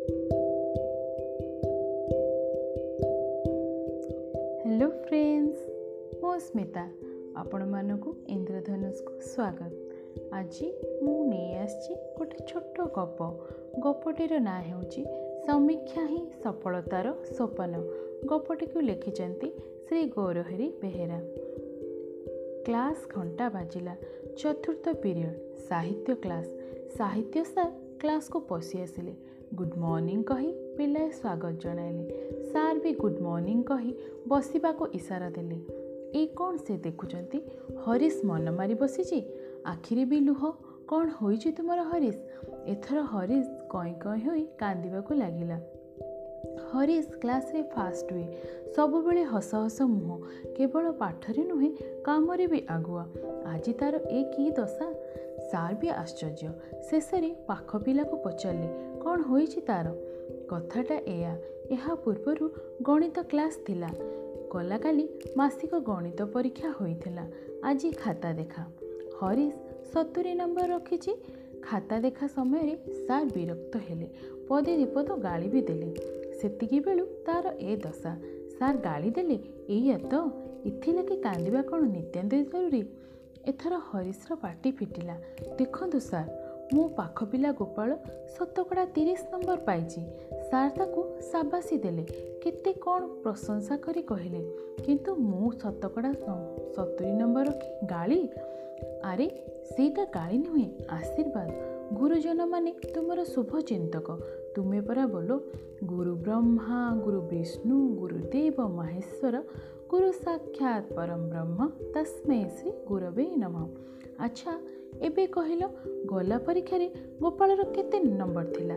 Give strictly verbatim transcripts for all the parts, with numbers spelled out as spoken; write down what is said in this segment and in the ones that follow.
Hello friends, मो स्मिता आपण मानकु इंद्रधनुष को स्वागत। आज मु नहीं आसी गोटे छोट गप। गपटीर ना हेउची समीक्षा ही सफलतार सोपान। गपटी को लिखिचंती श्री गौरहरी बेहेरा। क्लास घंटा बाजिला। चतुर्थ पीरियड साहित्य क्लास। साहित्य सार क्लास को पशि आसिले। गुड मॉर्निंग कही पिलाए स्वागत जणाइले। सार भी गुड मॉर्निंग कही बसिबा को इशारा देले। ए कौन से देखुचंती? हरीश मन मारी बसीची, आखिरे भी लुह। कौन होईची तुमर हरीश? एथर हरीश कई कई होई कांदिबाकू लागिला। हरीश क्लास रे फास्ट हुए, सब बेले हस हस मुह, केवल पाठरे नुहे कामरे भी आगुआ। आज तार ए की दशा? सार भी आश्चर्य। शेषरे पाख पिला को पचारे कौन होईची तार? कथाटा एया। एहा पूर्वरु गणित क्लास थिला। गला काली मासिक गणित परीक्षा होइथिला। आज खाता देखा। हरीश सत्तरी नंबर रखिची। खाता देखा समय सार विरक्त हेले, पदे दीपद गाली भी देले। सेतिकी बेलू तार ए दशा। सार गाली देले, एया तो इथिलाके कांदिबा कौन नित्याନ୍ତ जरूरी? एथर हरीशर पाटी फिटिला। देखंतु सार, मो पाख पिला गोपाल शतकड़ा तीस नंबर पाइची। सार ताकू साबासी देले, केते कौन प्रशंसा करी कहिले, किंतु मु शतकड़ा सत्तरी नंबर रखी गाली? आरे सेटा गाली नुहे, आशीर्वाद। गुरुजन माने तुमर शुभ चिंतक। तुमे परा बोलो गुरु ब्रह्मा गुरु विष्णु गुरुदेव महेश्वर गुरु साक्षात परम ब्रह्म तस्मै श्री गुरवे नमः। अच्छा एबे कहिलो, गला परीक्षा रे गोपालर केते नंबर थिला?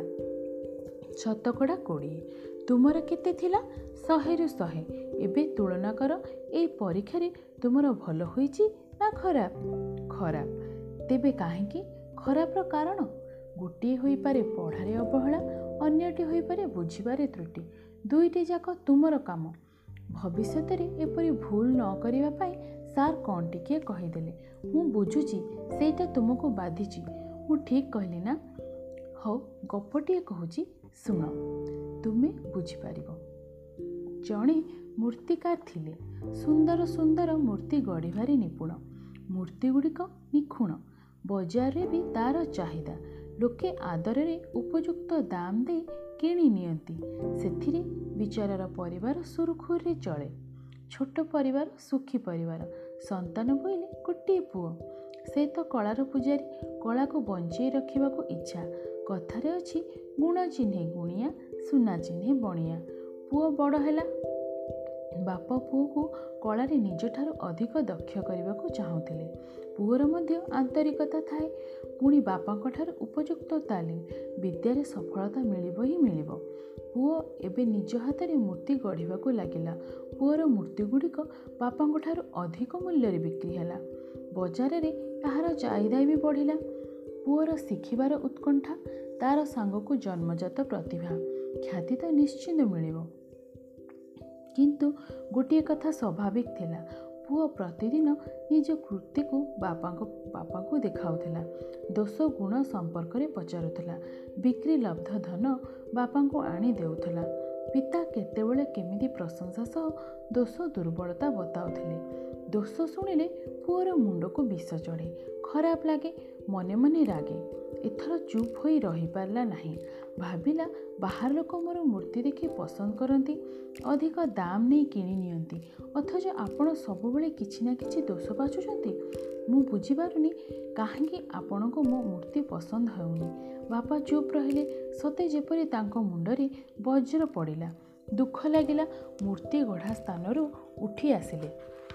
शतकड़ा कोड़िए। तुमर केते थिला? शहे रु शहे। एबे तुलना कर, ए परीक्षा रे तुमर भल होईची ना खराब? खराब। तेबे काहेकि? खराबर कारण गोटिए होई पारे पढ़ारे अवहेला, अन्यटी होई पारे बुझिबारे त्रुटि। दुईटी जाक तुमर काम। भविष्य रे एपरी भूल न करिवा पाई सार कौन टिके कहीदेले। मु बुझुची सेटा तुमको बाधिची। मु ठीक कहली ना? हो गपटिए कहूची, शुण, तुमे बुझिपारिबो। जणे मूर्तिकार थिले। सुंदर सुंदर मूर्ति गढ़िबारे निपुण। मूर्ति गुड़िक निखुण। बजार रे भी तार चाहिदा। लोके आदर उपयुक्त दाम दे किणी नियंती। सेथिरे बिचारार परिवार सुरखुरे चले। छोट परिवार सुखी परिवार। संतान बोइले गोटे पुओ। से तो कलार पूजारी। कला को बंचाई रखा इच्छा। कथारे अछि, गुण चिन्हे गुणिया, सुना चिन्हे बणिया। पुओ बड़ हैला। बाप पुओ को कलार निज ठारू अधिक दक्ष करने को चाहूले। पुओर मध्य आंतरिकता थाए। पुणी बापांक ठारू उपयुक्त तालीम विद्यारे सफलता मिलिब ही मिलिब। पुओ एबे निज हाथ में मूर्ति गढ़ा लगिला। पुओर मूर्ति गुड़िक बापांक ठारू अधिक मूल्य बिक्री हैला। बजार रे ताहार चाहिदा भी बढ़िला। पुओर शिखिबार उत्कंठा, तार सांगकु जन्मजात प्रतिभा, ख्याति तो निश्चित मिलिब। किंतु गोटे कथा स्वाभाविक थिला। पुओ प्रतिदिन निज कृति को बापा बापा को देखाउथिला। दोष गुण संपर्क रे पचारुथिला। बिक्री लब्ध धन बापा को आनी देउथिला। पिता केतेबेले केमिति प्रशंसा सह दोष दुर्बलता बताउथिले। दोष शुणिले पुओर मुंड को विष चढ़े। खराब लागे, मने मने रागे। एथर चुप होई रही पारला नहीं। भाविला, बाहर लोक मोर मूर्ति देखि पसंद करती, अधिक दाम नहीं किणी नियंती, अथच आपण सबुबले किछि ना किछि दोष बाछुचंती। मु बुझिपारुनी काहेकि आपणको मो मूर्ति पसंद हेउनी। बापा चुप रहिले, सते जेपरि तांको मुंडरे वज्र पड़िला। दुख लागिला। मूर्ति गढ़ा स्थानरू उठी आसिले।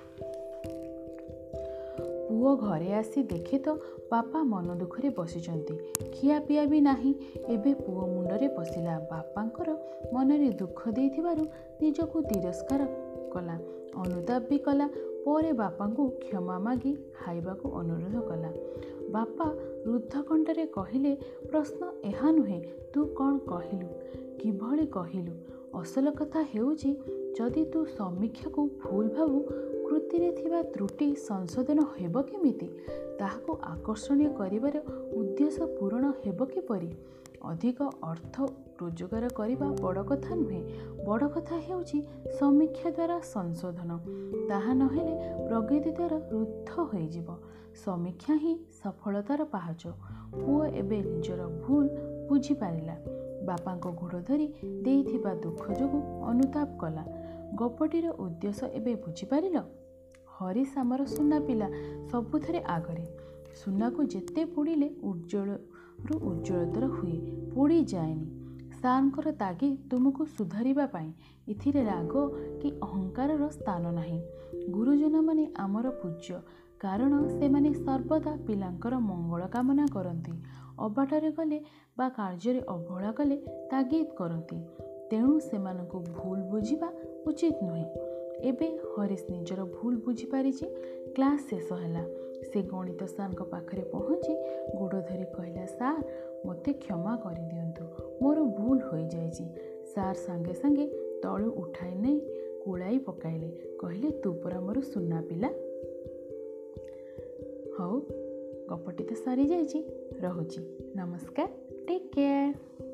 पुओ घरे आसी देखे तो बापा मन दुखरे बसिचंती। खिया पिया भी नाही। एबे पुओ मुंडरे पशिला। बापांकर मनरे दुख देइथिबारु निजको तिरस्कार कला, अनुताप भी कला। परे बापांकु क्षमा मागी खाइबाकू अनुरोध कला। बापा रुद्ध कंठरे कहिले, प्रश्न एहा नुहे तू कौन कहिलु, किभଳି कहिलु। असल कथा हेउची, जदि तू समीक्षा को भूल भावु, कृतिरे थिबा त्रुटि संशोधन हेब केमिति? ताहाको आकर्षणीय करिबार उद्देश्य पूरण हेब किपरि? ଅଧିକ ଅର୍ଥ ରୋଜଗାର କରିବା ବଡ଼ କଥା ନୁହେଁ। ବଡ଼ କଥା ହେଉଛି ସମୀକ୍ଷା ଦ୍ୱାରା ସଂଶୋଧନ। ତାହା ନହେଲେ ପ୍ରଗତି ଦ୍ୱାରା ରୁଦ୍ଧ ହୋଇଯିବ। ସମୀକ୍ଷା ହିଁ ସଫଳତାର ପାହାଚ। ପୁଅ ଏବେ ନିଜର ଭୁଲ ବୁଝିପାରିଲା। ବାପାଙ୍କ ଗୋଡ଼ ଧରି ଦେଇଥିବା ଦୁଃଖ ଯୋଗୁଁ ଅନୁତାପ କଲା। ଗପଟିର ଉଦ୍ଦେଶ୍ୟ ଏବେ ବୁଝିପାରିଲ? ହରିଶ ଆମର ସୁନା ପିଲା, ସବୁଥିରେ ଆଗରେ। ସୁନାକୁ ଯେତେ ପୋଡ଼ିଲେ ଉଜ୍ଜଳରୁ ଉଜ୍ଜଳତର ହୁଏ, ପୋଡ଼ିଯାଏନି। ସାର୍ଙ୍କର ତାଗିଦ ତୁମକୁ ସୁଧାରିବା ପାଇଁ। ଏଥିରେ ରାଗ କି ଅହଙ୍କାରର ସ୍ଥାନ ନାହିଁ। ଗୁରୁଜନମାନେ ଆମର ପୂଜ୍ୟ, କାରଣ ସେମାନେ ସର୍ବଦା ପିଲାଙ୍କର ମଙ୍ଗଳ କାମନା କରନ୍ତି। ଅବାଟରେ ଗଲେ ବା କାର୍ଯ୍ୟରେ ଅବହେଳା କଲେ ତାଗିଦ କରନ୍ତି। ତେଣୁ ସେମାନଙ୍କୁ ଭୁଲ ବୁଝିବା ଉଚିତ ନୁହେଁ। ଏବେ ହରିଶ ନିଜର ଭୁଲ ବୁଝିପାରିଛି। କ୍ଲାସ୍ ଶେଷ ହେଲା। ସେ ଗଣିତ ସାର୍ଙ୍କ ପାଖରେ ପହଞ୍ଚି ଗୋଡ଼ ଧରି କହିଲା, ସାର୍, ମୋତେ କ୍ଷମା କରିଦିଅନ୍ତୁ, ମୋର ଭୁଲ ହୋଇଯାଇଛି। ସାର୍ ସାଙ୍ଗେ ସାଙ୍ଗେ ତଳୁ ଉଠାଇ ନେଇ କୁଳାଇ ପକାଇଲେ। କହିଲେ, ତୁ ପରା ମୋର ସୁନା ପିଲା। ହଉ, ଗପଟି ତ ସରିଯାଇଛି। ରହୁଛି। ନମସ୍କାର। Take care.